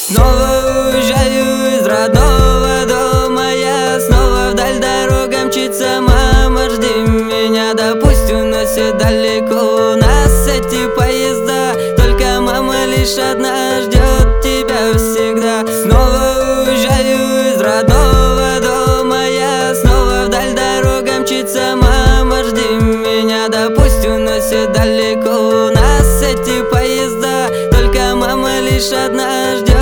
Снова уезжаю из родного дома, я снова вдаль дорога мчится. Мама, жди меня, да пусть уносит далеко у нас эти поезда. Только мама лишь одна ждет тебя всегда. Снова уезжаю из родного дома, я снова вдаль дорога мчится. Мама, жди меня, да пусть уносит далеко у нас эти поезда. Только мама лишь одна ждет